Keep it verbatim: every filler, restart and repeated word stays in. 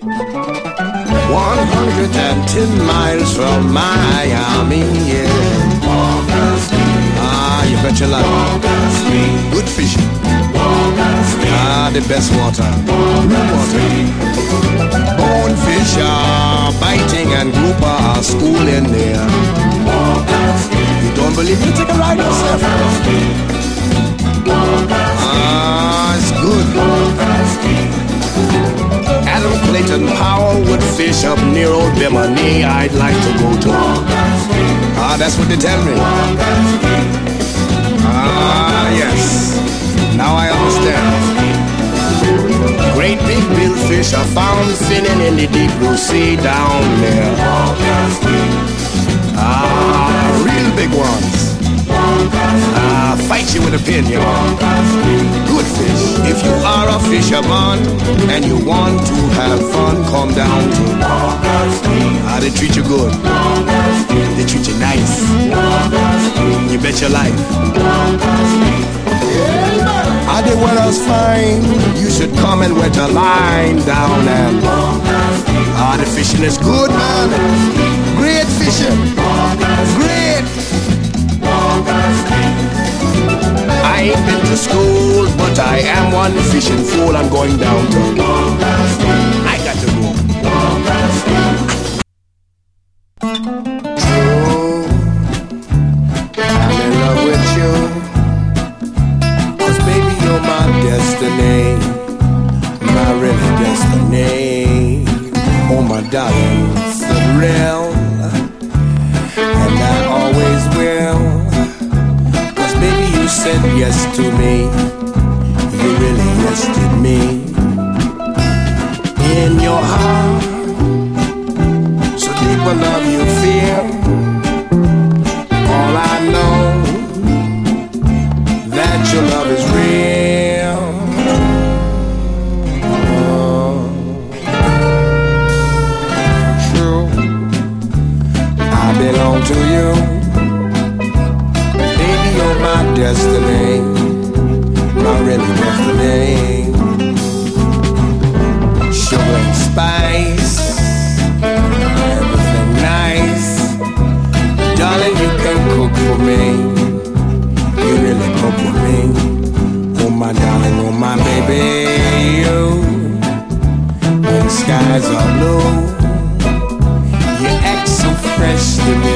one hundred ten miles from Miami, yeah. Ah, you bet your life. Good fishing. Ah, the best water. Blue water. Bonefish are biting and grouper are schooling there. You don't believe me? Take a ride yourself. Ah, it's good. Adam Clayton Powell would fish up near old Bimini. I'd like to go to. Ah, that's what they tell me. Ah, yes. Now I understand. Great big billfish are found finning in the deep blue sea down there. Ah, real big ones. Ah, fight you with a pin, you know. Good fish. If you are a fisherman and you want to have fun, come down to. Ah, they treat you good. They treat you nice. You bet your life. Ah, the weather's fine. You should come and wet a line down and. Ah, the fishing is good, man. Great fishing. Great. I ain't been to school, but I am one fishing fool. I'm going down to. I got to go. True, I'm in love with you. 'Cause baby, you're my destiny. My really destiny. Oh my darling, for real. And I always will. Baby, you said yes to me. You really yes to me. In your heart, so deep a love you feel. All I know, that your love is real. Oh, true, I belong to you. My destiny, my really destiny. Sugar and spice, everything nice. Darling, you can cook for me. You really cook for me. Oh my darling, oh my baby, you. When skies are blue, you act so fresh to me.